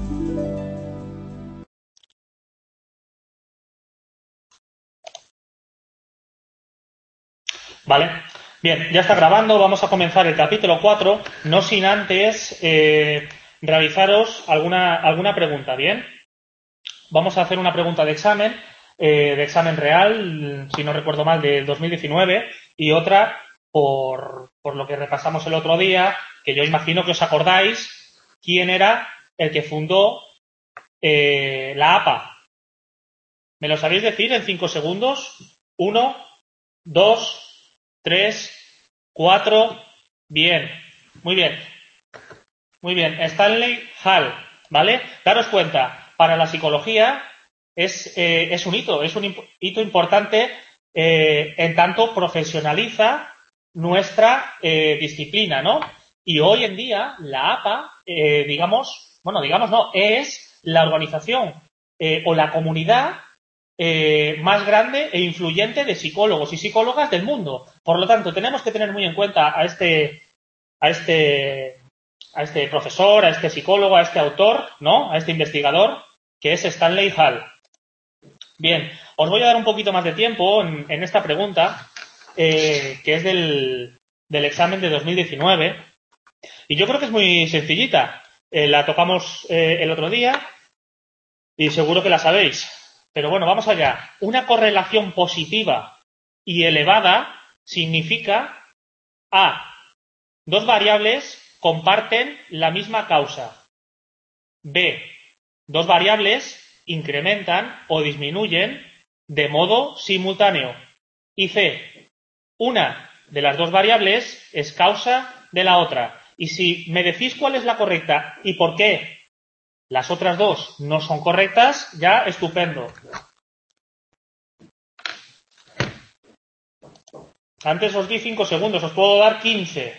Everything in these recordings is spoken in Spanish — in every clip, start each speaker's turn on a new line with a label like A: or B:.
A: Vale, bien, ya está grabando, vamos a comenzar el capítulo 4, no sin antes realizaros alguna pregunta, ¿bien? Vamos a hacer una pregunta de examen real, si no recuerdo mal, del 2019, y otra por lo que repasamos el otro día, que yo imagino que os acordáis quién era el que fundó la APA. ¿Me lo sabéis decir en 5 segundos? 1, 2, 3, 4. Bien, muy bien. Muy bien, Stanley Hall, ¿vale? Daros cuenta, para la psicología es un hito, es un hito importante en tanto profesionaliza nuestra disciplina, ¿no? Y hoy en día la APA, digamos no, es la organización o la comunidad más grande e influyente de psicólogos y psicólogas del mundo. Por lo tanto, tenemos que tener muy en cuenta a este profesor, a este psicólogo, a este autor, ¿no? A este investigador, que es Stanley Hall. Bien, os voy a dar un poquito más de tiempo en esta pregunta, que es del examen de 2019. Y yo creo que es muy sencillita. La tocamos el otro día y seguro que la sabéis. Pero bueno, vamos allá. Una correlación positiva y elevada significa A. Dos variables comparten la misma causa. B. Dos variables incrementan o disminuyen de modo simultáneo. Y C. Una de las dos variables es causa de la otra. Y si me decís cuál es la correcta y por qué las otras dos no son correctas, ya estupendo. Antes os di 5 segundos, os puedo dar 15.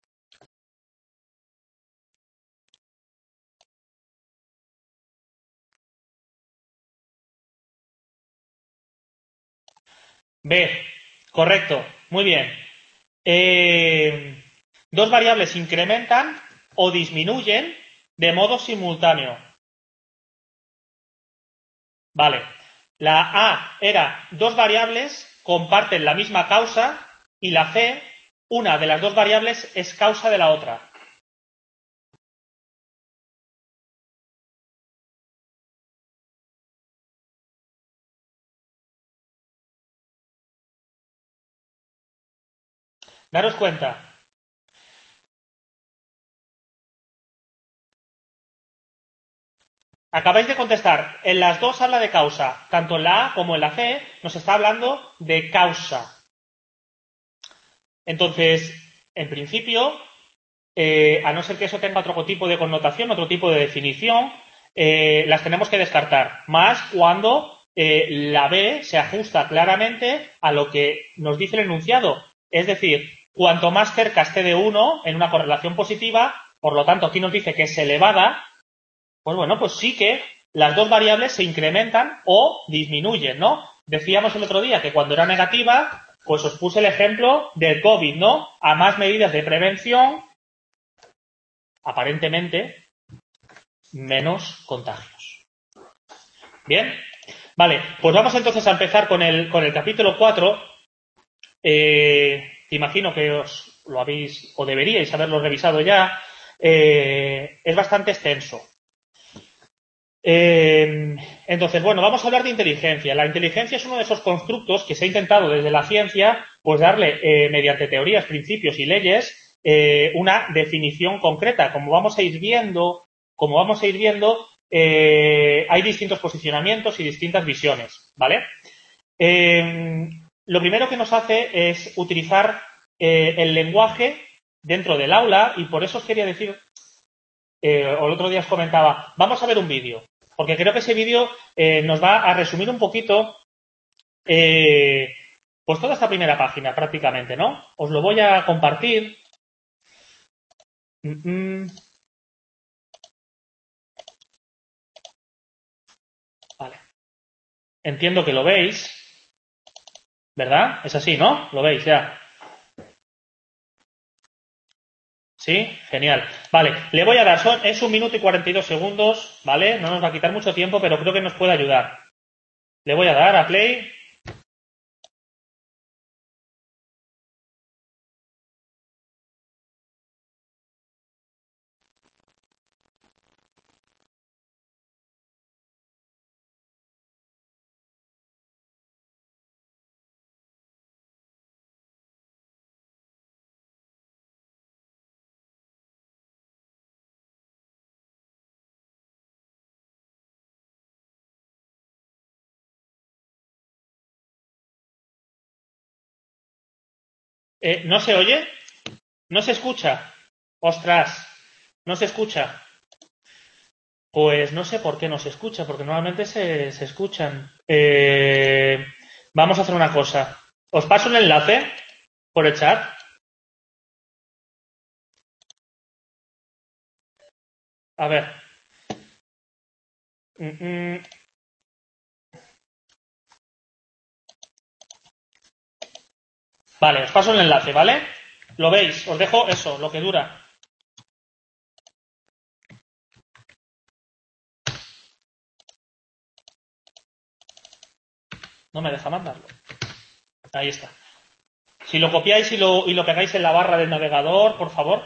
A: B. Correcto. Muy bien. Dos variables incrementan o disminuyen de modo simultáneo. Vale. La A era dos variables comparten la misma causa y la C, una de las dos variables es causa de la otra. Daros cuenta. Acabáis de contestar. En las dos habla de causa. Tanto en la A como en la C nos está hablando de causa. Entonces, en principio, a no ser que eso tenga otro tipo de connotación, otro tipo de definición, las tenemos que descartar. Más cuando la B se ajusta claramente a lo que nos dice el enunciado. Es decir, cuanto más cerca esté de 1 en una correlación positiva, por lo tanto aquí nos dice que es elevada, pues bueno, pues sí que las dos variables se incrementan o disminuyen, ¿no? Decíamos el otro día que cuando era negativa, pues os puse el ejemplo del COVID, ¿no? A más medidas de prevención, aparentemente, menos contagios. Bien, vale, pues vamos entonces a empezar con el capítulo 4. Imagino que os lo habéis o deberíais haberlo revisado ya. Es bastante extenso. Entonces, bueno, vamos a hablar de inteligencia. La inteligencia es uno de esos constructos que se ha intentado desde la ciencia, pues darle, mediante teorías, principios y leyes, una definición concreta. Como vamos a ir viendo, hay distintos posicionamientos y distintas visiones, ¿vale? Lo primero que nos hace es utilizar el lenguaje dentro del aula y por eso os quería decir, o el otro día os comentaba, vamos a ver un vídeo. Porque creo que ese vídeo nos va a resumir un poquito pues toda esta primera página prácticamente, ¿no? Os lo voy a compartir. Vale. Entiendo que lo veis, ¿verdad? Es así, ¿no? Lo veis ya. ¿Sí? Genial. Vale, le voy a dar, es 1 minuto y 42 segundos, ¿vale? No nos va a quitar mucho tiempo, pero creo que nos puede ayudar. Le voy a dar a play. ¿No se oye? ¿No se escucha? Ostras, no se escucha. Pues no sé por qué no se escucha, porque normalmente se escuchan. Vamos a hacer una cosa. Os paso un enlace por el chat. A ver. Mm, mm. Vale, os paso el enlace, ¿vale? Lo veis, os dejo eso, lo que dura. No me deja mandarlo. Ahí está. Si lo copiáis y lo pegáis en la barra del navegador, por favor.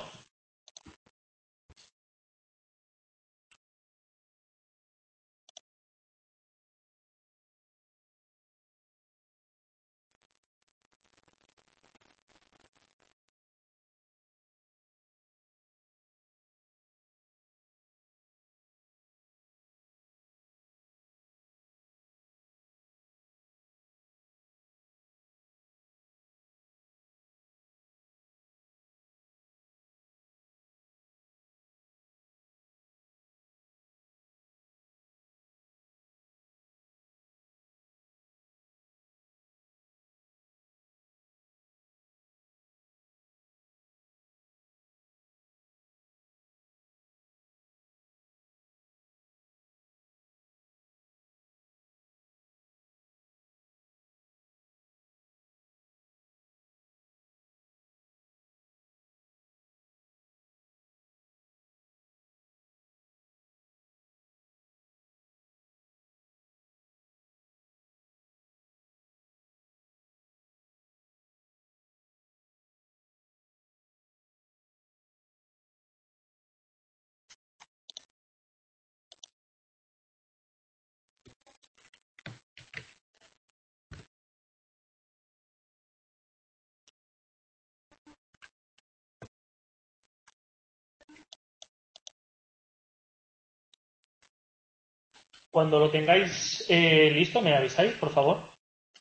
A: Cuando lo tengáis listo, me avisáis, por favor.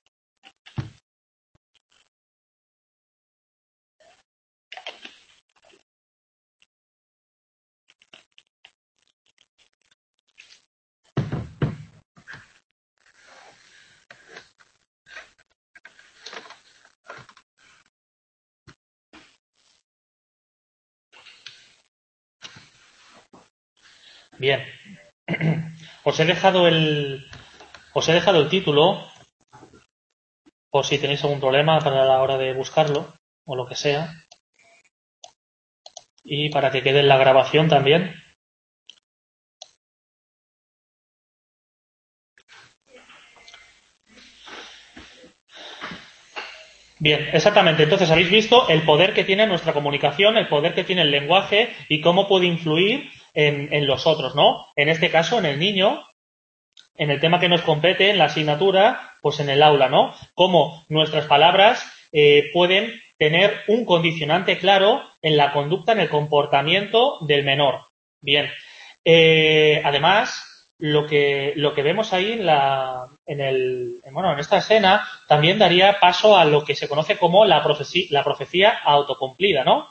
A: Bien. Os he dejado el título, por si tenéis algún problema para la hora de buscarlo, o lo que sea. Y para que quede en la grabación también. Bien, exactamente. Entonces habéis visto el poder que tiene nuestra comunicación, el poder que tiene el lenguaje y cómo puede influir en los otros, ¿no? En este caso, en el niño, en el tema que nos compete, en la asignatura, pues en el aula, ¿no? Cómo nuestras palabras pueden tener un condicionante claro en la conducta, en el comportamiento del menor. Bien. Además, lo que vemos ahí en esta escena también daría paso a lo que se conoce como la profecía autocumplida, ¿no?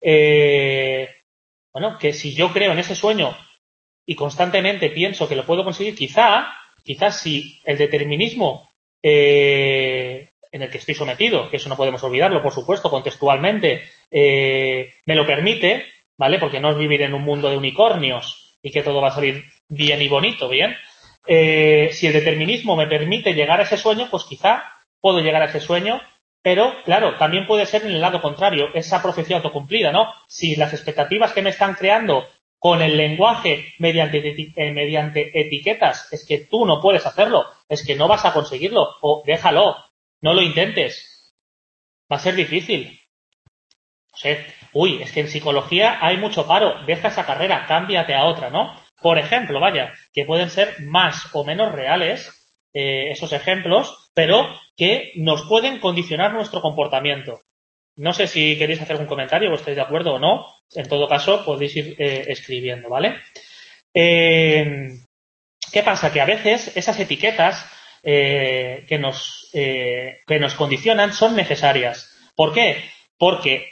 A: Bueno, que si yo creo en ese sueño y constantemente pienso que lo puedo conseguir, quizás si el determinismo en el que estoy sometido, que eso no podemos olvidarlo, por supuesto, contextualmente, me lo permite, ¿vale? Porque no es vivir en un mundo de unicornios y que todo va a salir bien y bonito, ¿bien? Si el determinismo me permite llegar a ese sueño, pues quizá puedo llegar a ese sueño Pero, claro, también puede ser en el lado contrario, esa profecía autocumplida, ¿no? Si las expectativas que me están creando con el lenguaje mediante etiquetas es que tú no puedes hacerlo, es que no vas a conseguirlo, o déjalo, no lo intentes. Va a ser difícil. O sea, uy, es que en psicología hay mucho paro, deja esa carrera, cámbiate a otra, ¿no? Por ejemplo, vaya, que pueden ser más o menos reales esos ejemplos, pero que nos pueden condicionar nuestro comportamiento. No sé si queréis hacer un comentario o estáis de acuerdo o no. En todo caso, podéis ir escribiendo, ¿vale? ¿Qué pasa? Que a veces esas etiquetas que nos condicionan son necesarias. ¿Por qué? Porque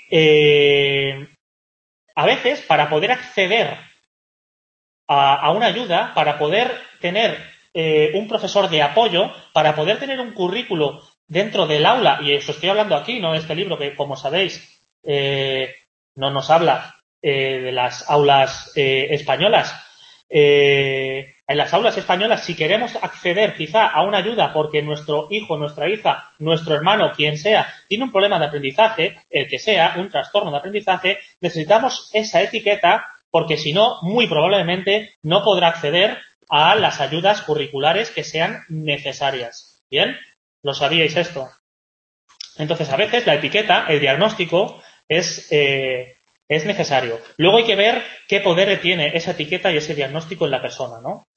A: a veces para poder acceder a una ayuda, para poder tener un profesor de apoyo, para poder tener un currículo dentro del aula, y eso estoy hablando aquí, no de este libro que, como sabéis, no nos habla de las aulas españolas. En las aulas españolas, si queremos acceder quizá a una ayuda porque nuestro hijo, nuestra hija, nuestro hermano, quien sea, tiene un problema de aprendizaje, el que sea, un trastorno de aprendizaje, necesitamos esa etiqueta porque si no, muy probablemente no podrá acceder a las ayudas curriculares que sean necesarias. ¿Bien? ¿Lo sabíais esto? Entonces, a veces la etiqueta, el diagnóstico, es necesario. Luego hay que ver qué poder tiene esa etiqueta y ese diagnóstico en la persona, ¿no?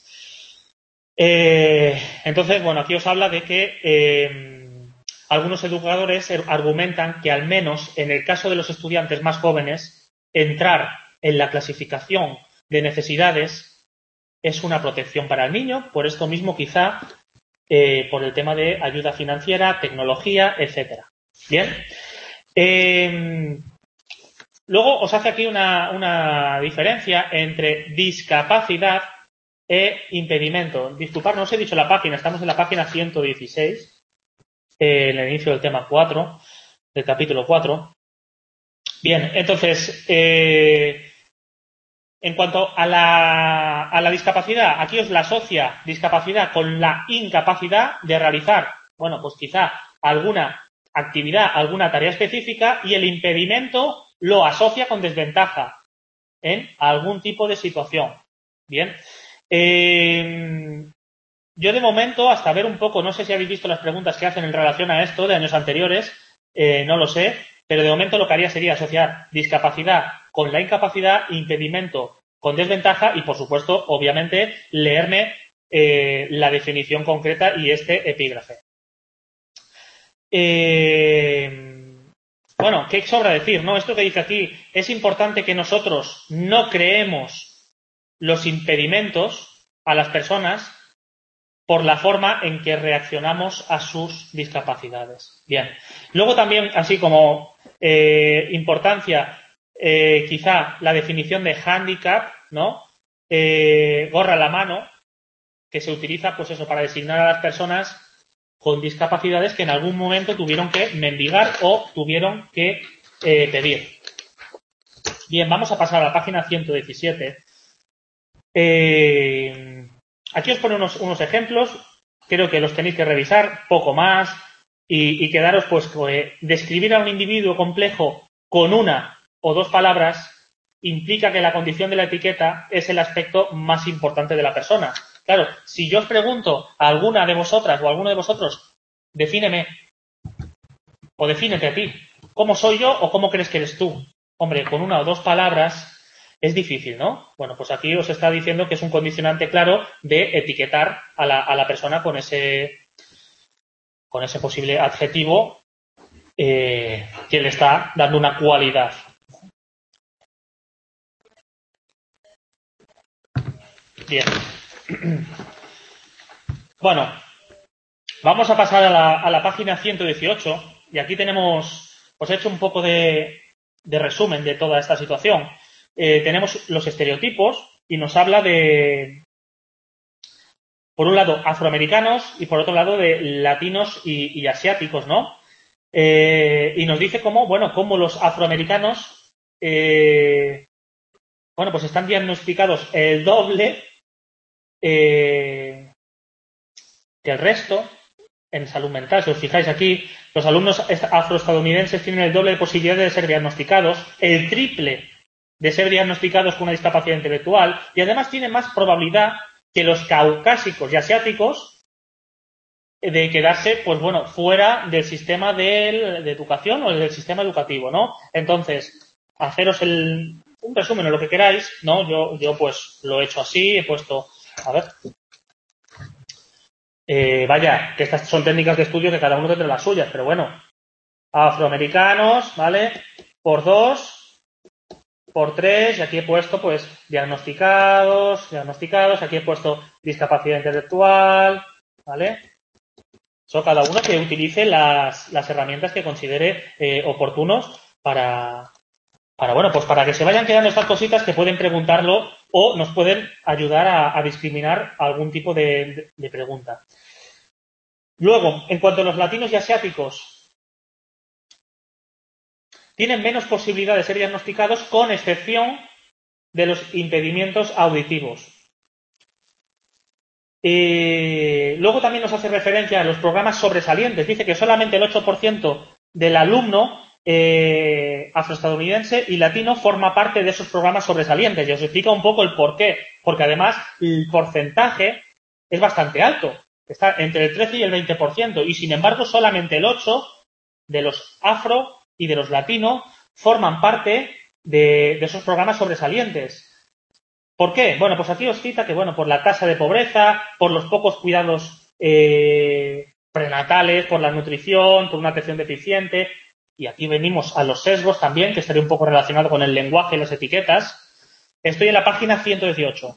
A: Entonces, bueno, aquí os habla de que algunos educadores argumentan que al menos en el caso de los estudiantes más jóvenes, entrar en la clasificación de necesidades es una protección para el niño, por esto mismo quizá por el tema de ayuda financiera, tecnología, etcétera. Bien. Luego os hace aquí una diferencia entre discapacidad e impedimento. Disculpad, no os he dicho la página, estamos en la página 116, en el inicio del tema 4, del capítulo 4. Bien, entonces, en cuanto a la discapacidad, aquí os la asocia discapacidad con la incapacidad de realizar, bueno, pues quizá alguna actividad, alguna tarea específica, y el impedimento lo asocia con desventaja en algún tipo de situación. Bien. Yo de momento, hasta ver un poco, no sé si habéis visto las preguntas que hacen en relación a esto de años anteriores, no lo sé, pero de momento lo que haría sería asociar discapacidad con la incapacidad, impedimento con desventaja y, por supuesto, obviamente, leerme la definición concreta y este epígrafe. Bueno, ¿qué sobra decir? ¿No? Esto que dice aquí, es importante que nosotros no creemos los impedimentos a las personas por la forma en que reaccionamos a sus discapacidades. Bien. Luego también, así como importancia, quizá la definición de handicap, ¿no? Gorra a la mano, que se utiliza, pues eso, para designar a las personas con discapacidades que en algún momento tuvieron que mendigar o tuvieron que pedir. Bien, vamos a pasar a la página 117. Aquí os pone unos ejemplos, creo que los tenéis que revisar, poco más, y quedaros, pues, describir a un individuo complejo con una o dos palabras implica que la condición de la etiqueta es el aspecto más importante de la persona. Claro, si yo os pregunto a alguna de vosotras o a alguno de vosotros, defíneme o defínete a ti, ¿cómo soy yo o cómo crees que eres tú? Hombre, con una o dos palabras es difícil, ¿no? Bueno, pues aquí os está diciendo que es un condicionante claro de etiquetar a la persona con ese posible adjetivo que le está dando una cualidad. Bien. Bueno, vamos a pasar a la página 118 y aquí os he hecho un poco de resumen de toda esta situación. Tenemos los estereotipos y nos habla de, por un lado, afroamericanos y por otro lado de latinos y asiáticos, ¿no? Y nos dice cómo los afroamericanos, pues están diagnosticados el doble que el resto, en salud mental. Si os fijáis aquí, los alumnos afroestadounidenses tienen el doble de posibilidades de ser diagnosticados, el triple de ser diagnosticados con una discapacidad intelectual y además tienen más probabilidad que los caucásicos y asiáticos de quedarse, pues bueno, fuera del sistema de educación o del sistema educativo, ¿no? Entonces, haceros un resumen o lo que queráis, ¿no? Yo pues lo he hecho así, he puesto, a ver, vaya, que estas son técnicas de estudio que cada uno tendrá las suyas, pero bueno, afroamericanos, ¿vale? Por 2, por 3, y aquí he puesto, pues, diagnosticados, aquí he puesto discapacidad intelectual, ¿vale? Eso cada uno que utilice las herramientas que considere oportunos para, bueno, pues para que se vayan quedando estas cositas que pueden preguntarlo o nos pueden ayudar a discriminar algún tipo de pregunta. Luego, en cuanto a los latinos y asiáticos, tienen menos posibilidad de ser diagnosticados con excepción de los impedimentos auditivos. Luego también nos hace referencia a los programas sobresalientes. Dice que solamente el 8% del alumno afroestadounidense y latino forma parte de esos programas sobresalientes. Y os explica un poco el por qué. Porque además el porcentaje es bastante alto. Está entre el 13 y el 20%. Y sin embargo solamente el 8% de los afro y de los latinos forman parte de esos programas sobresalientes. ¿Por qué? Bueno, pues aquí os cita que, bueno, por la tasa de pobreza, por los pocos cuidados prenatales, por la nutrición, por una atención deficiente. Y aquí venimos a los sesgos también, que estaría un poco relacionado con el lenguaje y las etiquetas. Estoy en la página 118.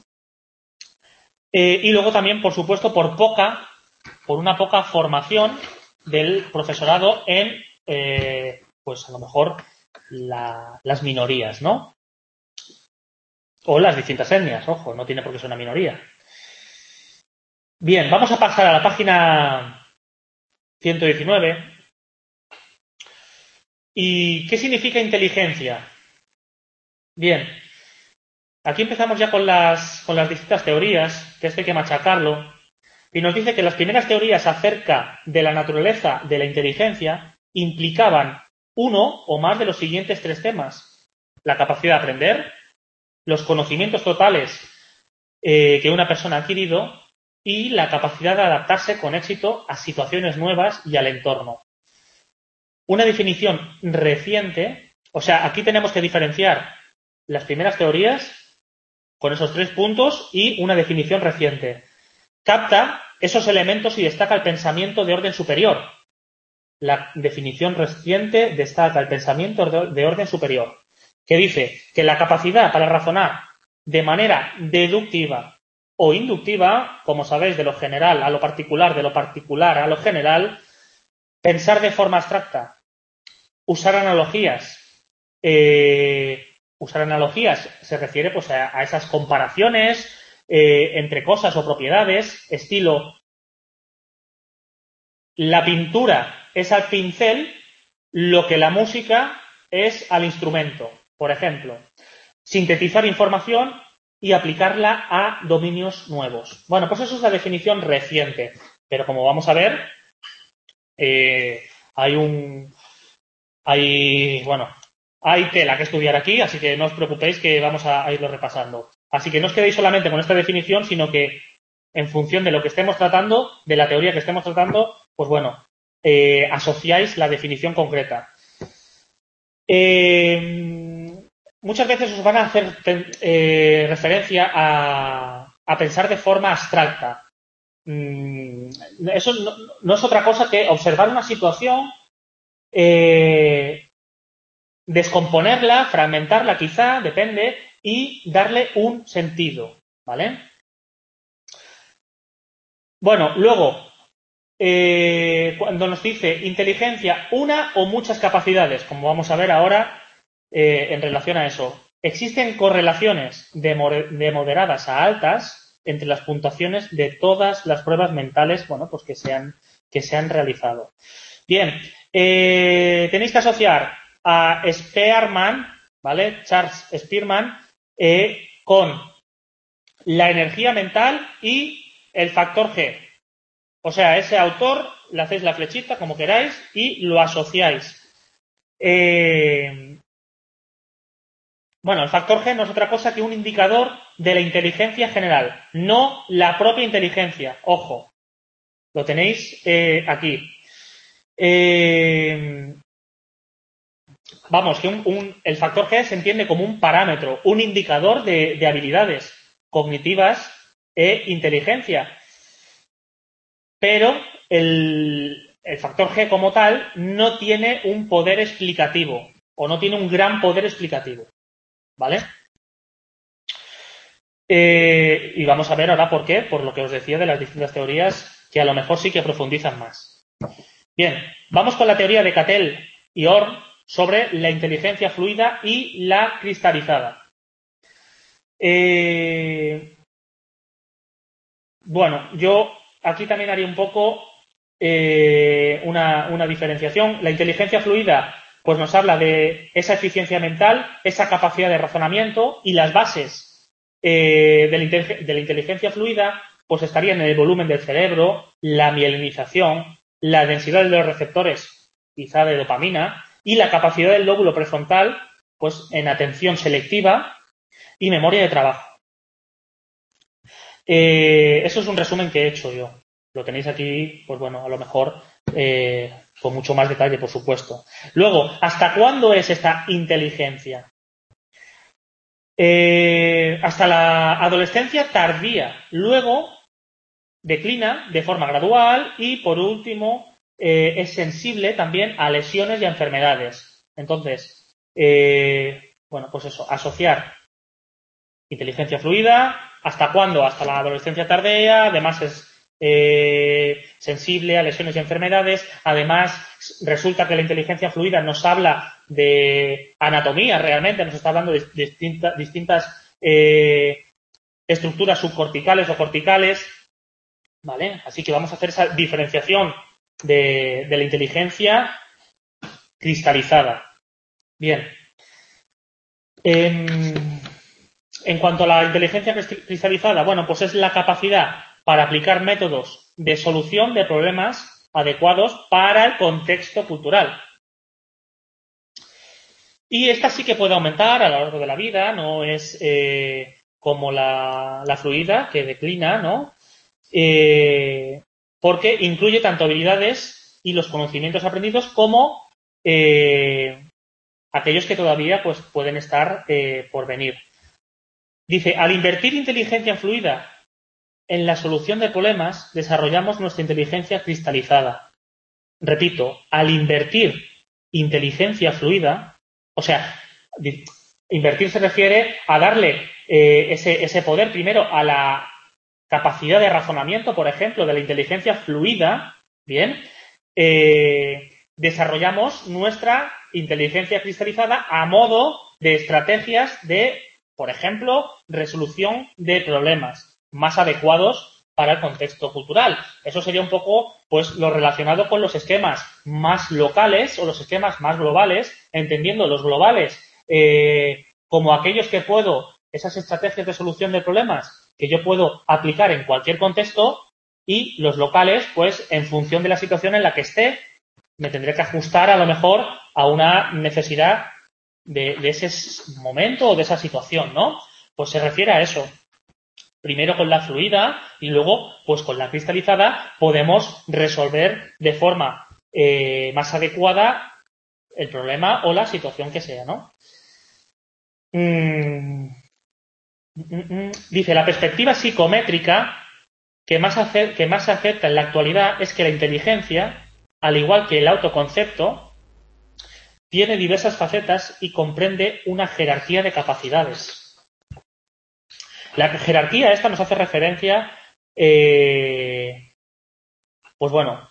A: Y luego también, por supuesto, por una poca formación del profesorado en, pues a lo mejor, las minorías, ¿no? O las distintas etnias, ojo, no tiene por qué ser una minoría. Bien, vamos a pasar a la página 119. ¿Y qué significa inteligencia? Bien, aquí empezamos ya con las distintas teorías, que esto hay que machacarlo, y nos dice que las primeras teorías acerca de la naturaleza de la inteligencia implicaban uno o más de los siguientes 3 temas: la capacidad de aprender, los conocimientos totales que una persona ha adquirido y la capacidad de adaptarse con éxito a situaciones nuevas y al entorno. Una definición reciente, o sea, aquí tenemos que diferenciar las primeras teorías con esos 3 puntos y una definición reciente. Capta esos elementos y destaca el pensamiento de orden superior. La definición reciente destaca el pensamiento de orden superior, que dice que la capacidad para razonar de manera deductiva o inductiva, como sabéis, de lo general a lo particular, de lo particular a lo general, pensar de forma abstracta, usar analogías. Usar analogías se refiere pues a esas comparaciones entre cosas o propiedades, estilo la pintura es al pincel lo que la música es al instrumento. Por ejemplo, sintetizar información y aplicarla a dominios nuevos. Bueno, pues eso es la definición reciente. Pero como vamos a ver, hay tela que estudiar aquí, así que no os preocupéis que vamos a irlo repasando. Así que no os quedéis solamente con esta definición, sino que en función de lo que estemos tratando, de la teoría que estemos tratando, pues bueno, asociáis la definición concreta. Muchas veces os van a hacer referencia a pensar de forma abstracta. Eso no es otra cosa que observar una situación, descomponerla, fragmentarla quizá, depende, y darle un sentido, ¿vale? Bueno, luego, cuando nos dice inteligencia, una o muchas capacidades, como vamos a ver ahora en relación a eso, existen correlaciones de moderadas a altas entre las puntuaciones de todas las pruebas mentales, bueno, pues que se han realizado. Bien, tenéis que asociar a Spearman, ¿vale? Charles Spearman, con la energía mental y el factor G. O sea, ese autor, le hacéis la flechita como queráis y lo asociáis. Bueno, el factor G no es otra cosa que un indicador de la inteligencia general, no la propia inteligencia. Ojo, lo tenéis aquí. Vamos, que el factor G se entiende como un parámetro, un indicador de habilidades cognitivas e inteligencia. Pero el factor G como tal no tiene un poder explicativo o no tiene un gran poder explicativo. ¿Vale? Y vamos a ver ahora por qué, por lo que os decía de las distintas teorías que a lo mejor sí que profundizan más. Bien, vamos con la teoría de Cattell y Orr sobre la inteligencia fluida y la cristalizada. Bueno, yo aquí también haría un poco una diferenciación. La inteligencia fluida pues nos habla de esa eficiencia mental, esa capacidad de razonamiento y las bases de la inteligencia fluida pues estarían en el volumen del cerebro, la mielinización, la densidad de los receptores, quizá de dopamina, y la capacidad del lóbulo prefrontal pues en atención selectiva y memoria de trabajo. Eso es un resumen que he hecho yo. Lo tenéis aquí, pues bueno, a lo mejor con mucho más detalle, por supuesto. Luego, ¿hasta cuándo es esta inteligencia? Hasta la adolescencia tardía. Luego declina de forma gradual y, por último, es sensible también a lesiones y a enfermedades. Entonces, bueno, pues eso, asociar inteligencia fluida. ¿Hasta cuándo? Hasta la adolescencia tardía. Además es sensible a lesiones y enfermedades. Además, resulta que la inteligencia fluida nos habla de anatomía realmente, nos está hablando de distintas estructuras subcorticales o corticales. ¿Vale? Así que vamos a hacer esa diferenciación de la inteligencia cristalizada. Bien. En cuanto a la inteligencia cristalizada, bueno, pues es la capacidad para aplicar métodos de solución de problemas adecuados para el contexto cultural. Y esta sí que puede aumentar a lo largo de la vida, no es como la fluida que declina, ¿no? Porque incluye tanto habilidades y los conocimientos aprendidos como aquellos que todavía pues, pueden estar por venir. Dice, al invertir inteligencia fluida en la solución de problemas, desarrollamos nuestra inteligencia cristalizada. Repito, al invertir inteligencia fluida, o sea, invertir se refiere a darle ese poder primero a la capacidad de razonamiento, por ejemplo, de la inteligencia fluida, bien, desarrollamos nuestra inteligencia cristalizada a modo de estrategias de, por ejemplo, resolución de problemas más adecuados para el contexto cultural. Eso sería un poco, pues, lo relacionado con los esquemas más locales o los esquemas más globales, entendiendo los globales como aquellos que puedo, esas estrategias de solución de problemas que yo puedo aplicar en cualquier contexto, y los locales, pues, en función de la situación en la que esté, me tendré que ajustar a lo mejor a una necesidad de ese momento o de esa situación, ¿no? Pues se refiere a eso. Primero con la fluida y luego, pues con la cristalizada, podemos resolver de forma más adecuada el problema o la situación que sea, ¿no? Dice, la perspectiva psicométrica que más se acepta en la actualidad es que la inteligencia, al igual que el autoconcepto, tiene diversas facetas y comprende una jerarquía de capacidades. La jerarquía esta nos hace referencia, pues bueno,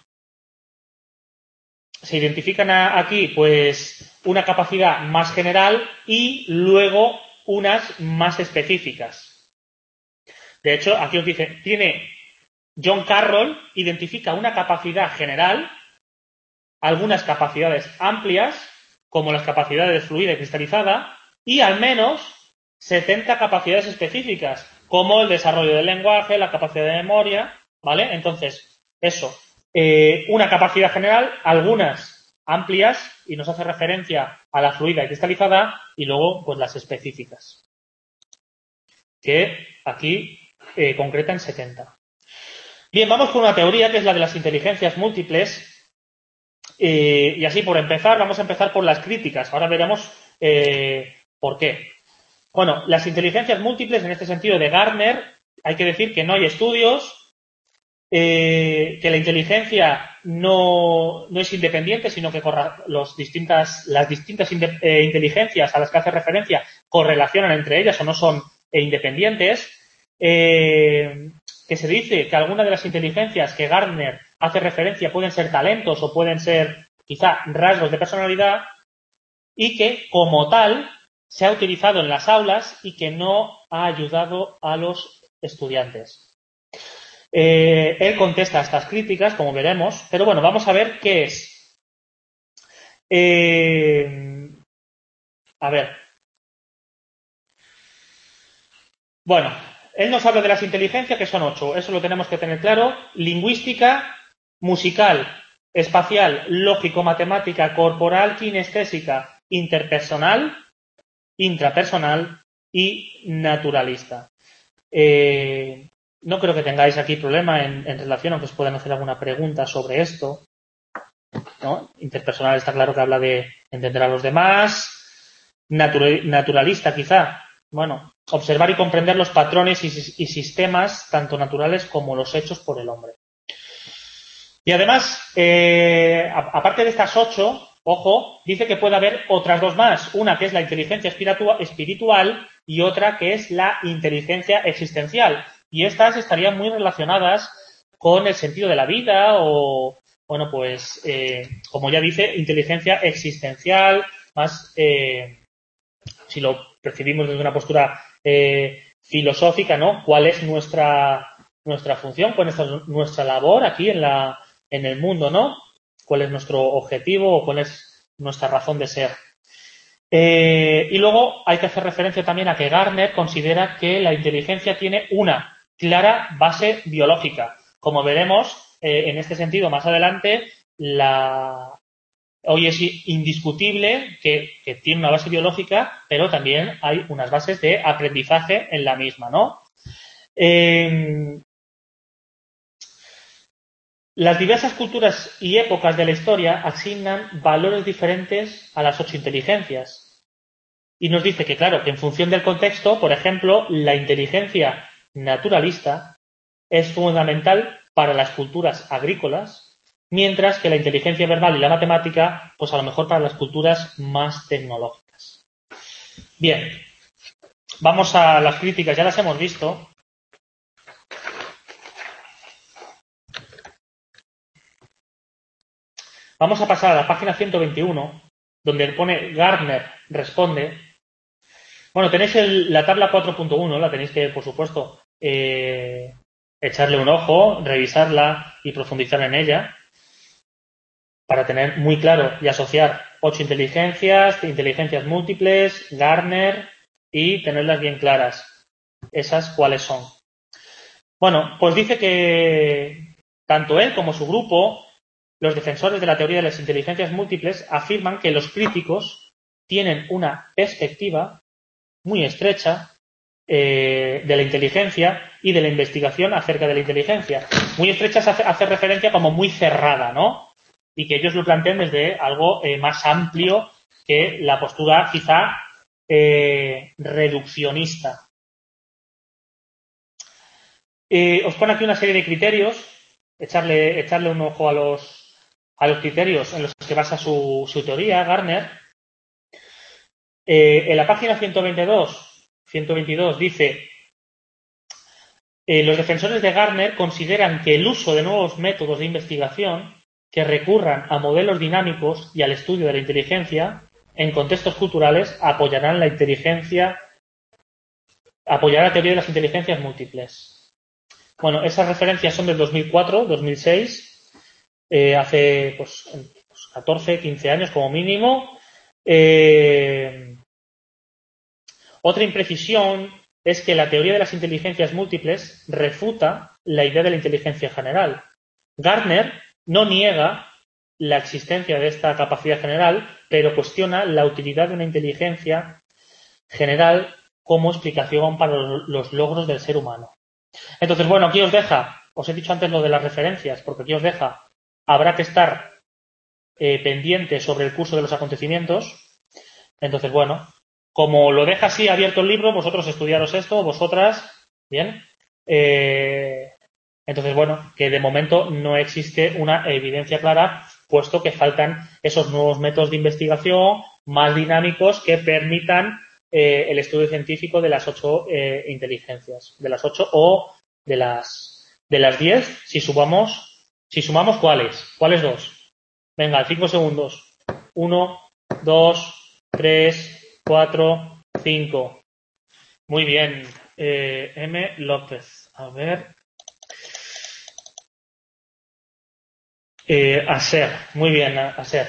A: se identifican aquí pues una capacidad más general y luego unas más específicas. De hecho, aquí os dice, John Carroll identifica una capacidad general, algunas capacidades amplias, como las capacidades fluida y cristalizada, y al menos 70 capacidades específicas, como el desarrollo del lenguaje, la capacidad de memoria, ¿vale? Entonces, eso, una capacidad general, algunas amplias, y nos hace referencia a la fluida y cristalizada, y luego pues las específicas, que aquí concretan 70. Bien, vamos con una teoría que es la de las inteligencias múltiples. Y así, por empezar, vamos a empezar por las críticas. Ahora veremos por qué. Bueno, las inteligencias múltiples, en este sentido de Gardner, hay que decir que no hay estudios, que la inteligencia no es independiente, sino que las distintas inteligencias a las que hace referencia correlacionan entre ellas o no son independientes. Que se dice que algunas de las inteligencias que Gardner hace referencia pueden ser talentos o pueden ser quizá rasgos de personalidad, y que como tal se ha utilizado en las aulas y que no ha ayudado a los estudiantes. Él contesta a estas críticas, como veremos, pero bueno, vamos a ver qué es. A ver. Bueno, él nos habla de las inteligencias, que son 8, eso lo tenemos que tener claro. Lingüística, musical, espacial, lógico-matemática, corporal, kinestésica, interpersonal, intrapersonal y naturalista. No creo que tengáis aquí problema en relación, aunque os puedan hacer alguna pregunta sobre esto, ¿no? Interpersonal está claro que habla de entender a los demás. Naturalista, quizá. Bueno, observar y comprender los patrones y sistemas, tanto naturales como los hechos por el hombre. Y además, aparte de estas 8, ojo, dice que puede haber otras 2 más. Una que es la inteligencia espiritual y otra que es la inteligencia existencial. Y estas estarían muy relacionadas con el sentido de la vida o, bueno, pues, como ya dice, inteligencia existencial, más, si lo percibimos desde una postura filosófica, ¿no? ¿Cuál es nuestra función? ¿Cuál es nuestra labor aquí en el mundo, ¿no? ¿Cuál es nuestro objetivo o cuál es nuestra razón de ser? Y luego hay que hacer referencia también a que Gardner considera que la inteligencia tiene una clara base biológica. Como veremos, en este sentido, más adelante, hoy es indiscutible que tiene una base biológica, pero también hay unas bases de aprendizaje en la misma, ¿no? Las diversas culturas y épocas de la historia asignan valores diferentes a las 8 inteligencias. Y nos dice que, claro, que en función del contexto, por ejemplo, la inteligencia naturalista es fundamental para las culturas agrícolas, mientras que la inteligencia verbal y la matemática, pues a lo mejor para las culturas más tecnológicas. Bien, vamos a las críticas, ya las hemos visto. Vamos a pasar a la página 121, donde pone Gardner responde. Bueno, tenéis la tabla 4.1, la tenéis que, por supuesto, echarle un ojo, revisarla y profundizar en ella para tener muy claro y asociar 8 inteligencias múltiples, Gardner, y tenerlas bien claras. Esas cuáles son. Bueno, pues dice que tanto él como su grupo, los defensores de la teoría de las inteligencias múltiples, afirman que los críticos tienen una perspectiva muy estrecha de la inteligencia y de la investigación acerca de la inteligencia. Muy estrecha hace referencia como muy cerrada, ¿no? Y que ellos lo plantean desde algo más amplio que la postura quizá reduccionista. Os pone aquí una serie de criterios, echarle un ojo a los criterios en los que basa su teoría, Gardner. En la página 122 dice: los defensores de Gardner consideran que el uso de nuevos métodos de investigación que recurran a modelos dinámicos y al estudio de la inteligencia en contextos culturales apoyará la teoría de las inteligencias múltiples. Bueno, esas referencias son del 2004, 2006, hace pues 14, 15 años como mínimo. Otra imprecisión es que la teoría de las inteligencias múltiples refuta la idea de la inteligencia general. Gardner no niega la existencia de esta capacidad general, pero cuestiona la utilidad de una inteligencia general como explicación para los logros del ser humano. Entonces, bueno, aquí os deja, os he dicho antes lo de las referencias, porque aquí os deja, habrá que estar pendiente sobre el curso de los acontecimientos. Entonces, bueno, como lo deja así abierto el libro, vosotros estudiaros esto, vosotras, bien. Entonces, bueno, que de momento no existe una evidencia clara, puesto que faltan esos nuevos métodos de investigación más dinámicos que permitan el estudio científico de las 8 inteligencias, de las 8 o de las 10, si sumamos ¿cuáles dos? Venga, 5 segundos. 1, 2, 3, 4, 5. Muy bien. M. López. A ver. Aser. Muy bien, Aser.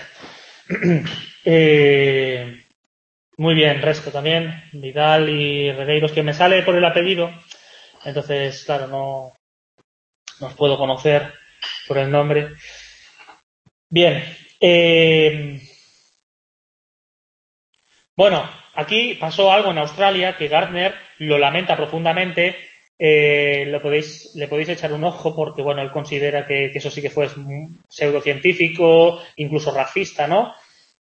A: Muy bien, resto también. Vidal y Regueiros, que me sale por el apellido. Entonces, claro, no os puedo conocer por el nombre. Bien. Bueno, aquí pasó algo en Australia que Gardner lo lamenta profundamente. Le podéis echar un ojo porque, bueno, él considera que eso sí que fue pseudocientífico, incluso racista, ¿no?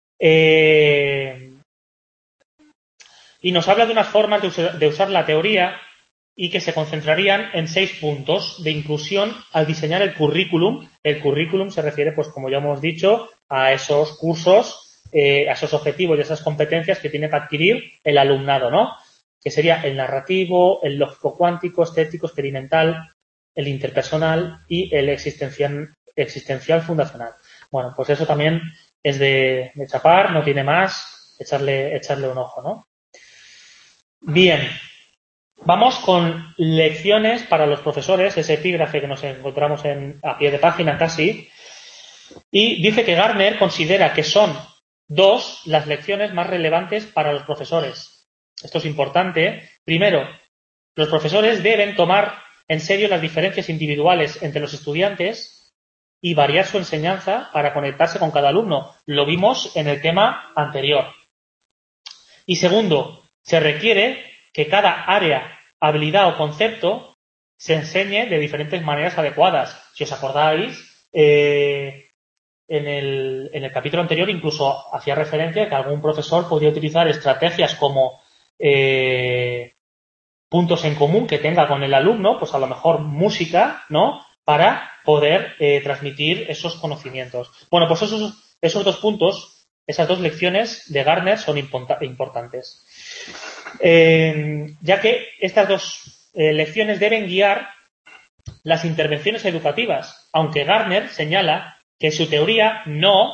A: Y nos habla de unas formas de usar la teoría y que se concentrarían en 6 puntos de inclusión al diseñar el currículum. El currículum se refiere, pues como ya hemos dicho, a esos cursos, a esos objetivos y esas competencias que tiene que adquirir el alumnado, ¿no? Que sería el narrativo, el lógico-cuántico, estético, experimental, el interpersonal y el existencial fundacional. Bueno, pues eso también es de chapar, no tiene más, echarle un ojo, ¿no? Bien, vamos con lecciones para los profesores, ese epígrafe que nos encontramos a pie de página casi, y dice que Gardner considera que son 2 las lecciones más relevantes para los profesores. Esto es importante. Primero, los profesores deben tomar en serio las diferencias individuales entre los estudiantes y variar su enseñanza para conectarse con cada alumno. Lo vimos en el tema anterior. Y segundo, se requiere que cada área, habilidad o concepto se enseñe de diferentes maneras adecuadas. Si os acordáis, en el capítulo anterior incluso hacía referencia a que algún profesor podía utilizar estrategias como puntos en común que tenga con el alumno, pues a lo mejor música, ¿no? Para poder transmitir esos conocimientos. Bueno, pues esos 2 puntos, esas 2 lecciones de Gardner son importantes. Ya que estas 2 lecciones deben guiar las intervenciones educativas, aunque Gardner señala que su teoría no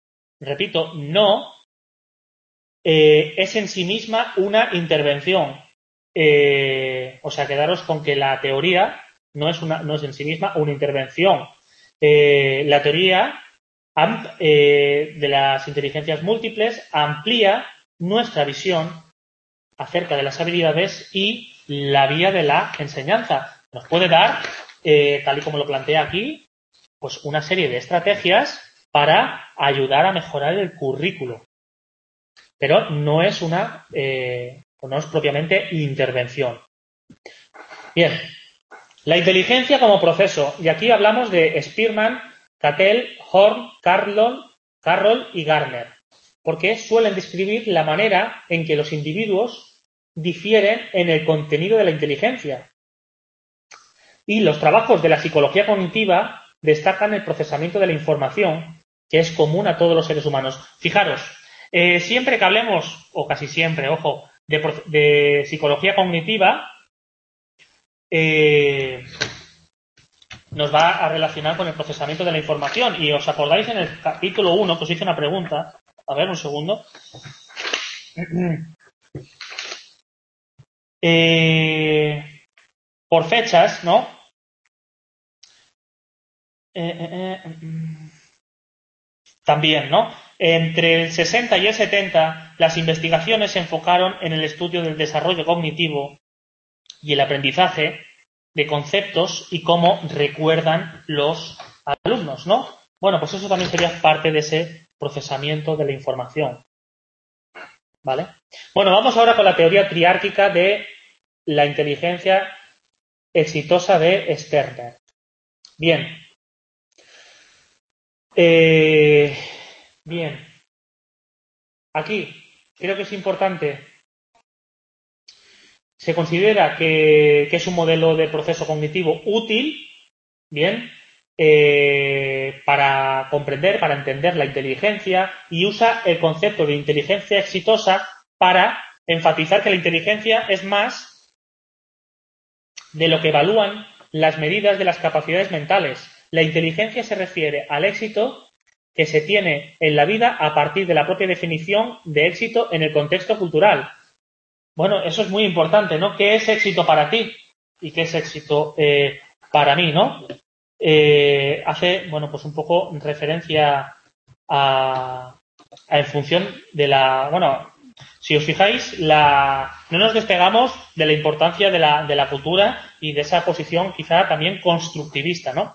A: es en sí misma una intervención. O sea, quedaros con que la teoría no es en sí misma una intervención. La teoría de las inteligencias múltiples amplía nuestra visión acerca de las habilidades y la vía de la enseñanza. Nos puede dar, tal y como lo plantea aquí, pues una serie de estrategias para ayudar a mejorar el currículo. Pero no es no es propiamente intervención. Bien, la inteligencia como proceso. Y aquí hablamos de Spearman, Cattell, Horn, Carroll y Gardner, porque suelen describir la manera en que los individuos difieren en el contenido de la inteligencia. Y los trabajos de la psicología cognitiva destacan el procesamiento de la información, que es común a todos los seres humanos. Fijaros, siempre que hablemos, o casi siempre, ojo, de psicología cognitiva, nos va a relacionar con el procesamiento de la información. Y os acordáis en el capítulo 1 que os hice una pregunta. A ver, un segundo. Por fechas, ¿no? También, ¿no? Entre el 60 y el 70, las investigaciones se enfocaron en el estudio del desarrollo cognitivo y el aprendizaje de conceptos y cómo recuerdan los alumnos, ¿no? Bueno, pues eso también sería parte de ese procesamiento de la información, ¿vale? Bueno, vamos ahora con la teoría triárquica de la inteligencia exitosa de Sternberg. Bien. Bien. Aquí creo que es importante. Se considera que es un modelo de proceso cognitivo útil, bien, para comprender, para entender la inteligencia, y usa el concepto de inteligencia exitosa para enfatizar que la inteligencia es más de lo que evalúan las medidas de las capacidades mentales. La inteligencia se refiere al éxito que se tiene en la vida a partir de la propia definición de éxito en el contexto cultural. Bueno, eso es muy importante, ¿no? ¿Qué es éxito para ti? ¿Y qué es éxito para mí, ¿no? Hace, bueno, pues un poco referencia en función de la... Bueno, si os fijáis, no nos despegamos de la importancia de la cultura y de esa posición quizá también constructivista, ¿no?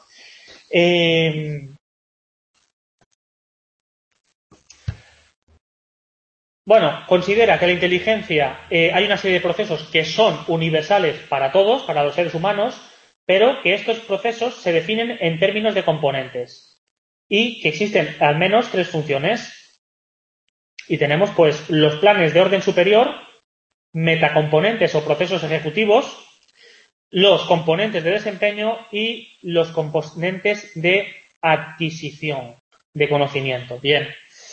A: Bueno, considera que la inteligencia, hay una serie de procesos que son universales para todos, para los seres humanos, pero que estos procesos se definen en términos de componentes y que existen al menos 3 funciones. Y tenemos pues los planes de orden superior, metacomponentes o procesos ejecutivos, los componentes de desempeño y los componentes de adquisición de conocimiento. Bien.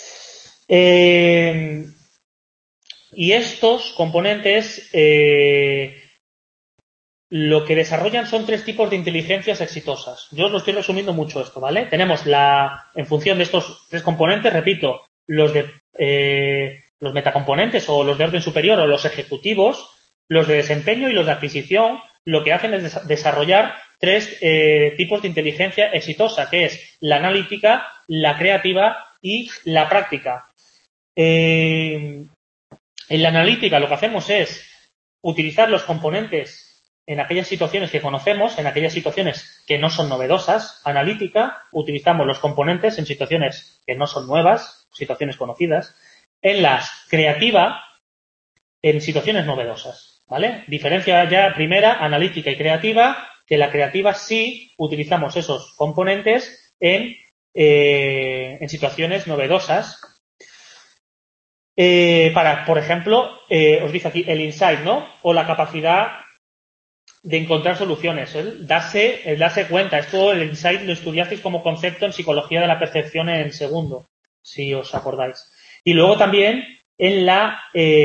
A: Y estos componentes lo que desarrollan son 3 tipos de inteligencias exitosas. Yo os lo estoy resumiendo mucho esto, ¿vale? Tenemos en función de estos 3 componentes, repito, los metacomponentes o los de orden superior o los ejecutivos, los de desempeño y los de adquisición, lo que hacen es desarrollar 3 tipos de inteligencia exitosa, que es la analítica, la creativa y la práctica. En la analítica lo que hacemos es utilizar los componentes en aquellas situaciones que conocemos, en aquellas situaciones que no son novedosas. Analítica, utilizamos los componentes en situaciones que no son nuevas, situaciones conocidas. En las creativa, en situaciones novedosas, ¿vale? Diferencia ya primera, analítica y creativa, que la creativa sí utilizamos esos componentes en situaciones novedosas. Por ejemplo, os dice aquí el insight, ¿no? O la capacidad de encontrar soluciones, el darse cuenta. Esto, el insight, lo estudiasteis como concepto en psicología de la percepción en segundo, si os acordáis. Y luego también en la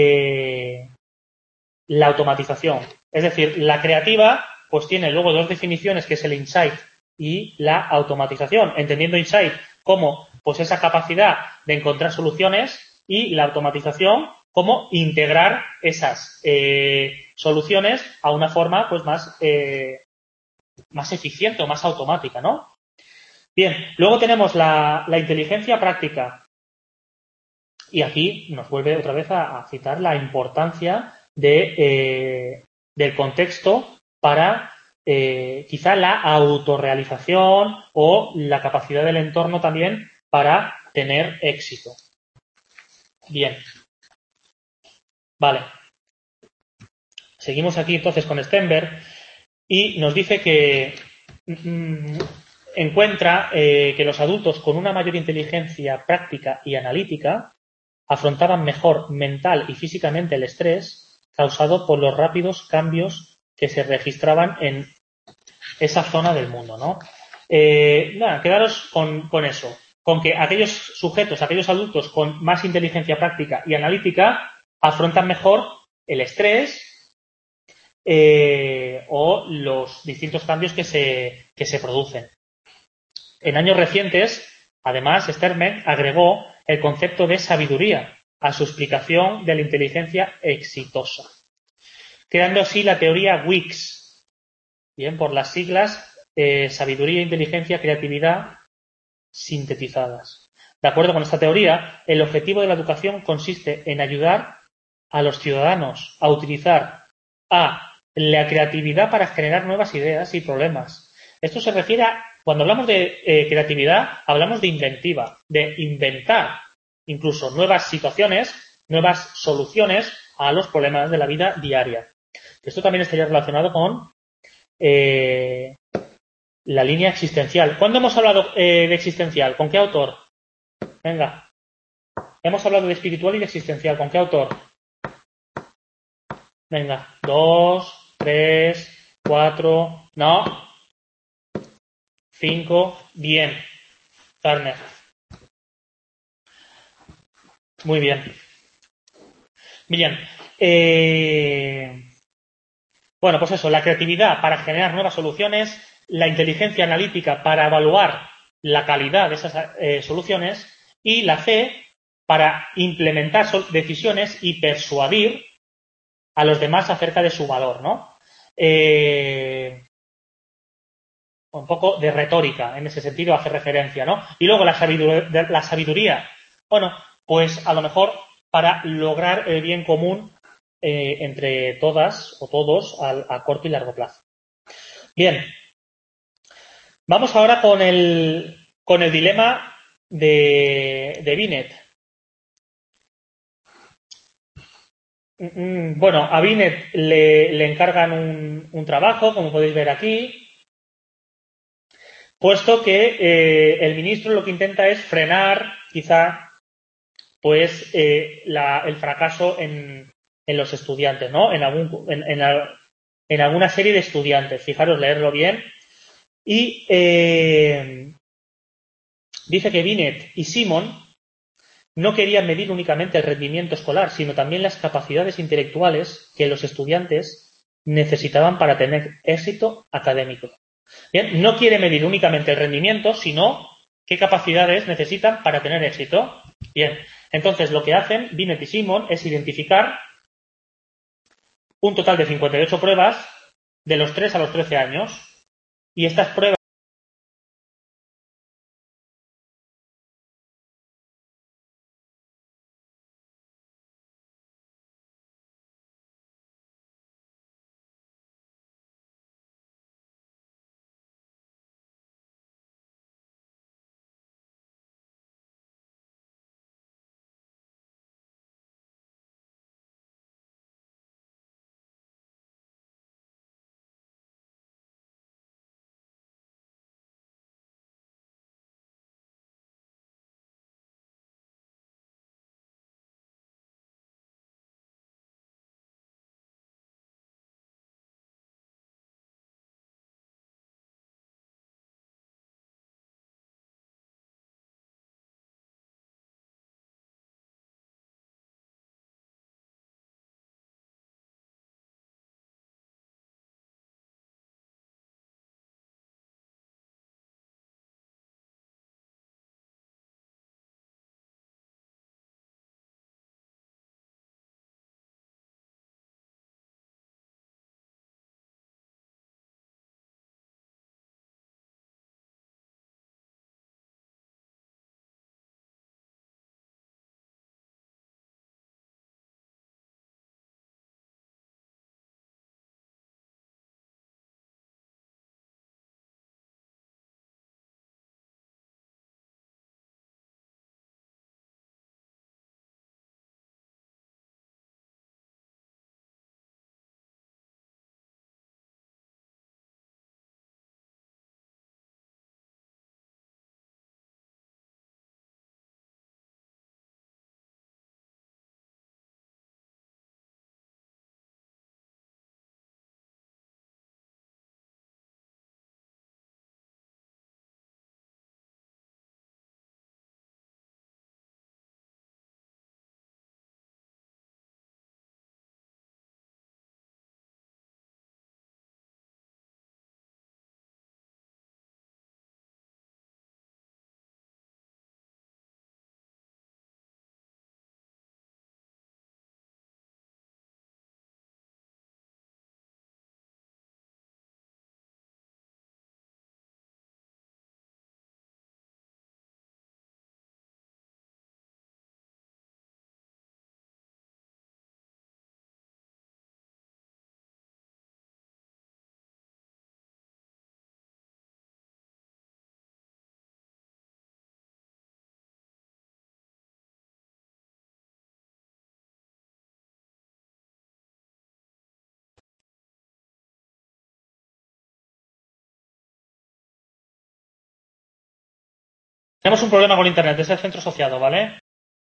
A: automatización. Es decir, la creativa pues tiene luego 2 definiciones, que es el insight y la automatización, entendiendo insight como pues esa capacidad de encontrar soluciones, y la automatización como integrar esas soluciones a una forma pues más eficiente o más automática, ¿no? Bien, luego tenemos la inteligencia práctica, y aquí nos vuelve otra vez a citar la importancia del contexto para quizá la autorrealización o la capacidad del entorno también para tener éxito. Bien. Vale. Seguimos aquí entonces con Sternberg y nos dice que encuentra que los adultos con una mayor inteligencia práctica y analítica afrontaban mejor mental y físicamente el estrés causado por los rápidos cambios que se registraban en esa zona del mundo, ¿no? Nada, quedaros con eso, con que aquellos sujetos, aquellos adultos con más inteligencia práctica y analítica afrontan mejor el estrés o los distintos cambios que se producen. En años recientes, además, Sternberg agregó el concepto de sabiduría a su explicación de la inteligencia exitosa, creando así la teoría WIX, bien, por las siglas sabiduría, inteligencia, creatividad sintetizadas. De acuerdo con esta teoría, el objetivo de la educación consiste en ayudar a los ciudadanos a utilizar la creatividad para generar nuevas ideas y problemas. Esto se refiere Cuando hablamos de creatividad, hablamos de inventiva, de inventar incluso nuevas situaciones, nuevas soluciones a los problemas de la vida diaria. Esto también estaría relacionado con la línea existencial. ¿Cuándo hemos hablado de existencial? ¿Con qué autor? Venga. Hemos hablado de espiritual y de existencial. ¿Con qué autor? Venga. 2, 3, 4. No. 5. Bien. Turner. Muy bien. Bien. Bueno, pues eso, la creatividad para generar nuevas soluciones, la inteligencia analítica para evaluar la calidad de esas soluciones y la fe para implementar decisiones y persuadir a los demás acerca de su valor, ¿no? Un poco de retórica, en ese sentido hace referencia, ¿no? Y luego la sabiduría, bueno, pues a lo mejor para lograr el bien común entre todas o todos a corto y largo plazo. Bien, vamos ahora con el dilema de Binet. Bueno, a Binet le encargan un trabajo, como podéis ver aquí, puesto que el ministro lo que intenta es frenar, quizá, pues el fracaso en los estudiantes, ¿no? En alguna serie de estudiantes. Fijaros, leerlo bien. Y dice que Binet y Simon no querían medir únicamente el rendimiento escolar, sino también las capacidades intelectuales que los estudiantes necesitaban para tener éxito académico. Bien, no quiere medir únicamente el rendimiento, sino qué capacidades necesitan para tener éxito. Bien, entonces lo que hacen Binet y Simon es identificar un total de 58 pruebas de los 3 a los 13 años. Y estas pruebas Tenemos un problema con internet, es el centro asociado, ¿vale?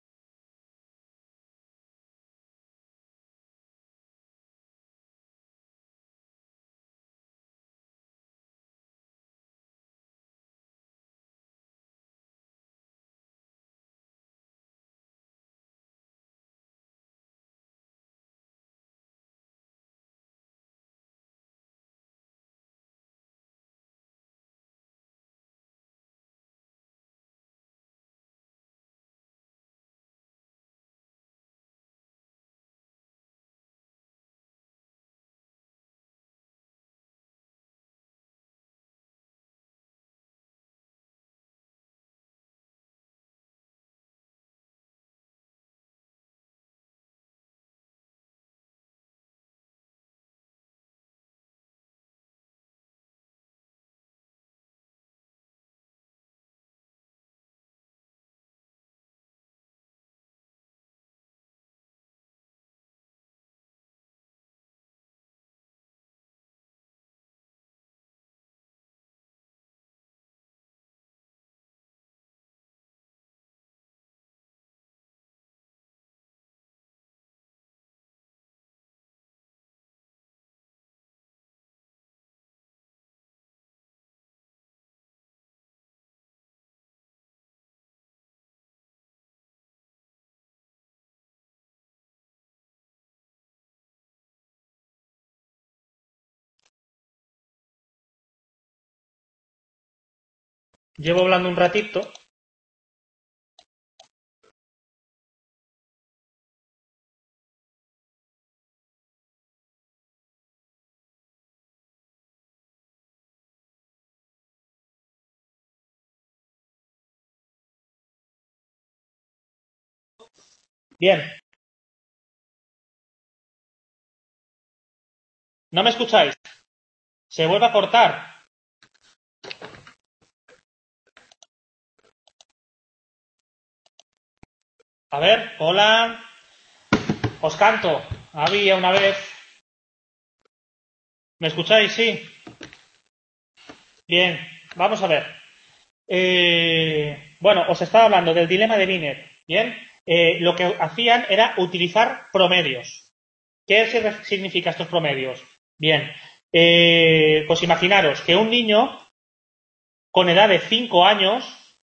A: Llevo hablando un ratito. Bien. ¿No me escucháis? Se vuelve a cortar. A ver, hola. Os canto. Había una vez. ¿Me escucháis? Sí. Bien. Vamos a ver. Bueno, os estaba hablando del dilema de Binet. Bien. Lo que hacían era utilizar promedios. ¿Qué significa estos promedios? Bien. Pues imaginaros que un niño con edad de 5 años,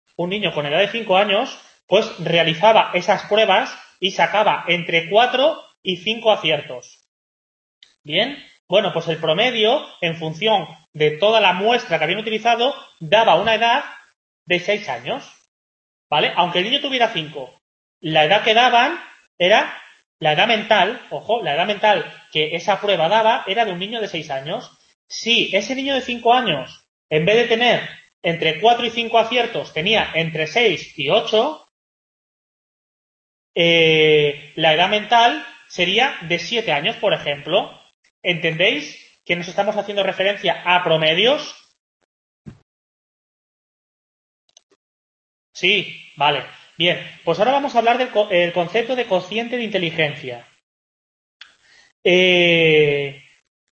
A: pues realizaba esas pruebas y sacaba entre 4 y 5 aciertos. Bien, bueno, pues el promedio, en función de toda la muestra que habían utilizado, daba una edad de 6 años. ¿Vale? Aunque el niño tuviera 5, la edad que daban era la edad mental, ojo, la edad mental que esa prueba daba era de un niño de 6 años. Si ese niño de 5 años, en vez de tener entre 4 y 5 aciertos, tenía entre 6 y 8, la edad mental sería de 7 años, por ejemplo. ¿Entendéis que nos estamos haciendo referencia a promedios? Sí, vale. Bien, pues ahora vamos a hablar del concepto de cociente de inteligencia. Bien,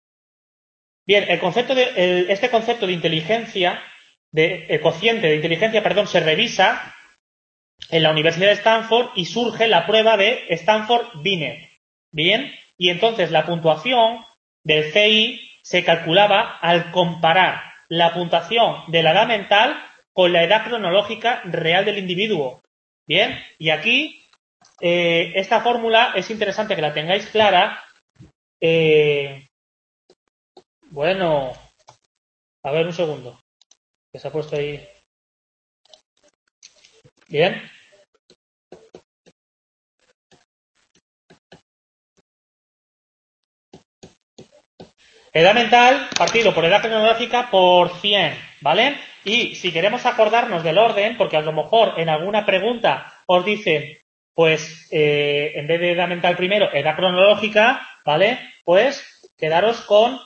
A: este concepto de inteligencia, el cociente de inteligencia, perdón, se revisa en la Universidad de Stanford y surge la prueba de Stanford-Binet. Bien, y entonces la puntuación del CI se calculaba al comparar la puntuación de la edad mental con la edad cronológica real del individuo. Bien, y aquí esta fórmula es interesante que la tengáis clara. Bueno, a ver un segundo, que se ha puesto ahí. Bien. Edad mental partido por edad cronológica por 100, ¿vale? Y si queremos acordarnos del orden, porque a lo mejor en alguna pregunta os dicen, pues en vez de edad mental primero, edad cronológica, ¿vale? Pues quedaros con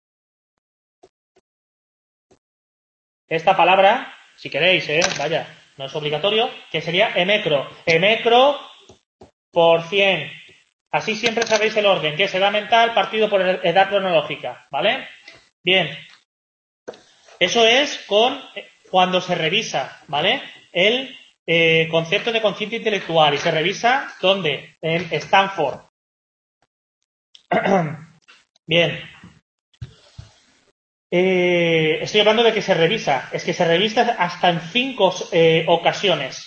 A: esta palabra, si queréis, vaya, no es obligatorio, que sería emecro. Emecro por 100. Así siempre sabéis el orden, que es edad mental partido por edad cronológica, ¿vale? Bien. Eso es con cuando se revisa, ¿vale? El concepto de consciente intelectual y se revisa, ¿dónde? En Stanford. Bien. Estoy hablando de que se revisa. Es que se revisa hasta en 5 ocasiones.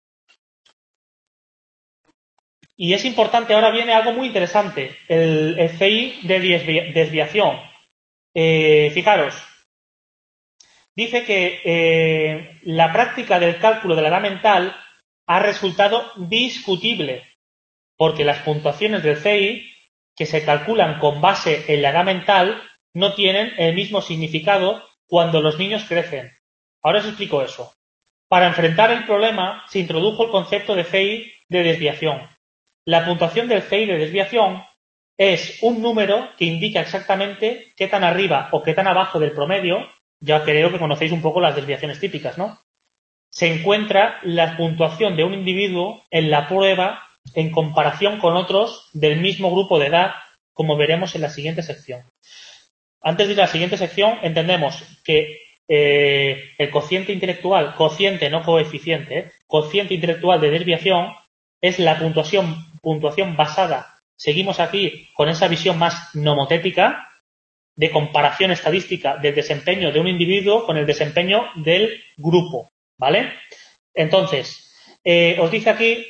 A: Y es importante, ahora viene algo muy interesante, el CI de desviación. Fijaros, dice que la práctica del cálculo de la edad mental ha resultado discutible, porque las puntuaciones del CI, que se calculan con base en la edad mental, no tienen el mismo significado cuando los niños crecen. Ahora os explico eso. Para enfrentar el problema, se introdujo el concepto de CI de desviación. La puntuación del CI de desviación es un número que indica exactamente qué tan arriba o qué tan abajo del promedio, ya creo que conocéis un poco las desviaciones típicas, ¿no? Se encuentra la puntuación de un individuo en la prueba en comparación con otros del mismo grupo de edad, como veremos en la siguiente sección. Antes de ir a la siguiente sección, entendemos que el cociente intelectual, cociente no coeficiente, cociente intelectual de desviación es la puntuación basada, seguimos aquí con esa visión más nomotética de comparación estadística del desempeño de un individuo con el desempeño del grupo, ¿vale? Entonces, os dice aquí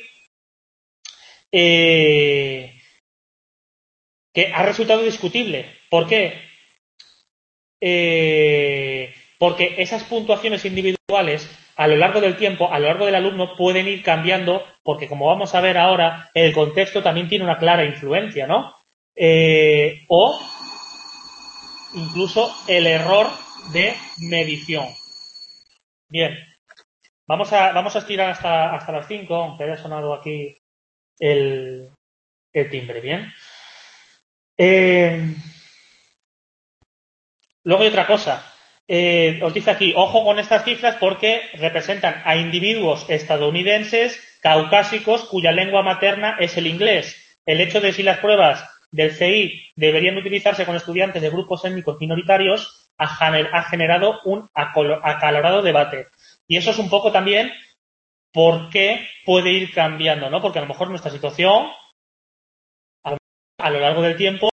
A: que ha resultado discutible. ¿Por qué? Porque esas puntuaciones individuales a lo largo del tiempo, a lo largo del alumno, pueden ir cambiando, porque como vamos a ver ahora, el contexto también tiene una clara influencia, ¿no? O incluso el error de medición. Bien, vamos a estirar hasta las 5, aunque haya sonado aquí el timbre, ¿bien? Luego hay otra cosa. Os dice aquí, ojo con estas cifras porque representan a individuos estadounidenses, caucásicos, cuya lengua materna es el inglés. El hecho de si las pruebas del CI deberían utilizarse con estudiantes de grupos étnicos minoritarios ha generado un acalorado debate. Y eso es un poco también por qué puede ir cambiando, ¿no? Porque a lo mejor nuestra situación, a lo largo del tiempo,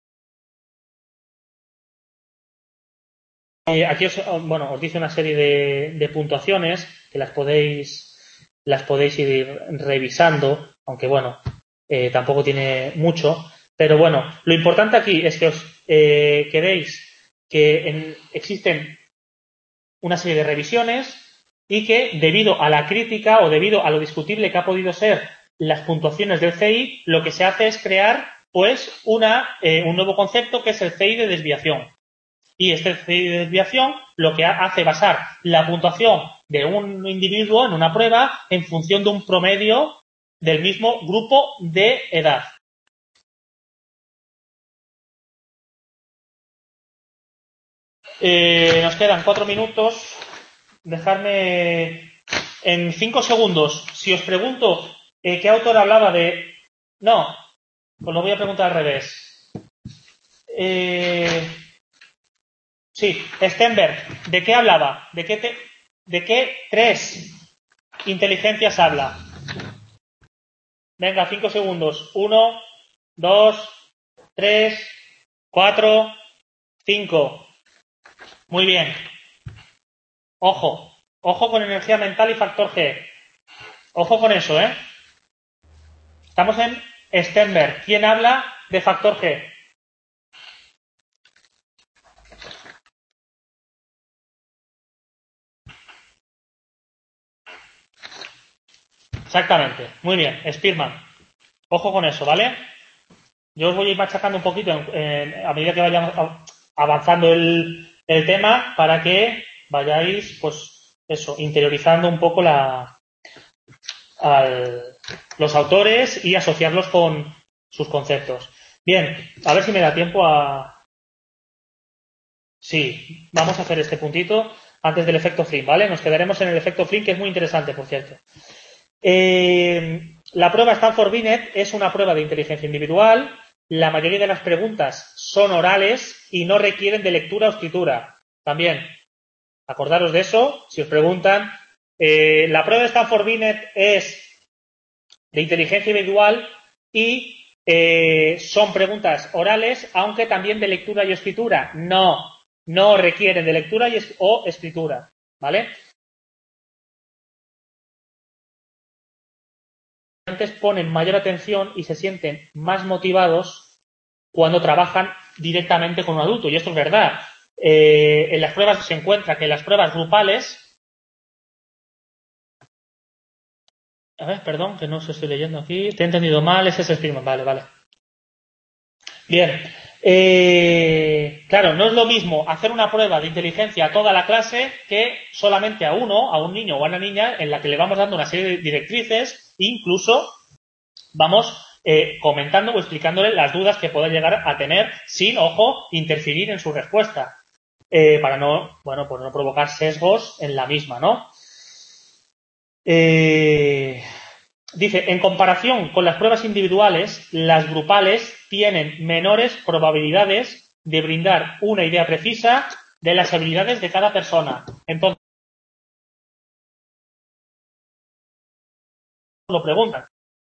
A: aquí os dice una serie de puntuaciones que las podéis ir revisando, aunque bueno, tampoco tiene mucho. Pero bueno, lo importante aquí es que os quedéis que existen una serie de revisiones y que debido a la crítica o debido a lo discutible que ha podido ser las puntuaciones del CI, lo que se hace es crear pues un nuevo concepto que es el CI de desviación. Y este CI de desviación lo que hace basar la puntuación de un individuo en una prueba en función de un promedio del mismo grupo de edad. Nos quedan 4 minutos. Dejadme en 5 segundos. Si os pregunto qué autor hablaba de... No, os lo voy a preguntar al revés. Sí, Stenberg, ¿de qué hablaba? ¿De qué 3 inteligencias habla? Venga, 5 segundos. 1, 2, 3, 4, 5. Muy bien. Ojo con energía mental y factor G. Ojo con eso, ¿eh? Estamos en Stenberg. ¿Quién habla de factor G? Exactamente. Muy bien. Spearman. Ojo con eso, ¿vale? Yo os voy a ir machacando un poquito a medida que vayamos avanzando el tema para que vayáis, pues, eso, interiorizando un poco los autores y asociarlos con sus conceptos. Bien, a ver si me da tiempo a... Sí, vamos a hacer este puntito antes del efecto Flynn, ¿vale? Nos quedaremos en el efecto Flynn, que es muy interesante, por cierto. La prueba Stanford Binet es una prueba de inteligencia individual. La mayoría de las preguntas son orales y no requieren de lectura o escritura. También, Acordaros de eso. Si os preguntan, la prueba de Stanford Binet es de inteligencia individual y son preguntas orales, aunque también de lectura y escritura. No requieren de lectura o escritura, ¿vale? Antes ponen mayor atención y se sienten más motivados cuando trabajan directamente con un adulto. Y esto es verdad. En las pruebas se encuentra que en las pruebas grupales... A ver, perdón, que no se estoy leyendo aquí. Te he entendido mal, ese es el Spearman. Vale. Bien. Claro, no es lo mismo hacer una prueba de inteligencia a toda la clase que solamente a un niño o a una niña, en la que le vamos dando una serie de directrices, incluso vamos comentando o explicándole las dudas que puede llegar a tener sin, ojo, interferir en su respuesta. Para no provocar sesgos en la misma, ¿no? Dice, en comparación con las pruebas individuales, las grupales tienen menores probabilidades de brindar una idea precisa de las habilidades de cada persona. Entonces, lo preguntan.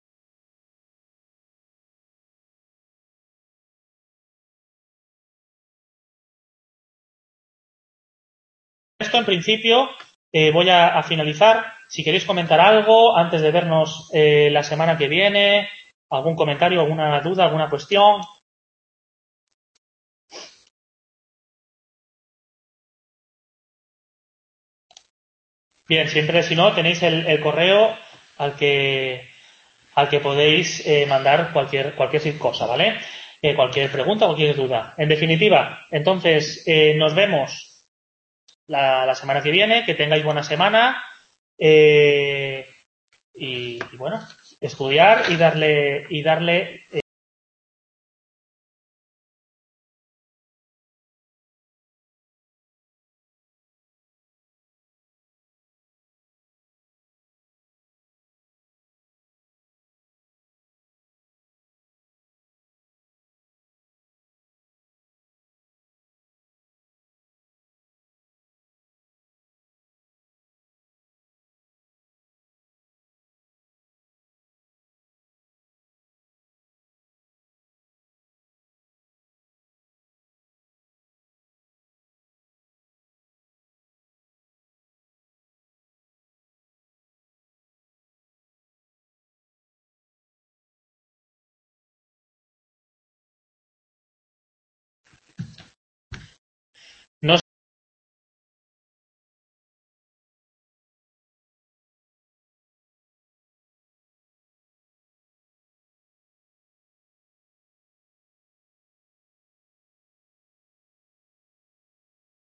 A: Esto, en principio, voy a finalizar. Si queréis comentar algo antes de vernos la semana que viene, algún comentario, alguna duda, alguna cuestión. Bien, siempre, si no, tenéis el correo al que podéis mandar cualquier cosa, ¿vale? Cualquier pregunta, cualquier duda. En definitiva, entonces, nos vemos la semana que viene. Que tengáis buena semana. Y bueno, estudiar y darle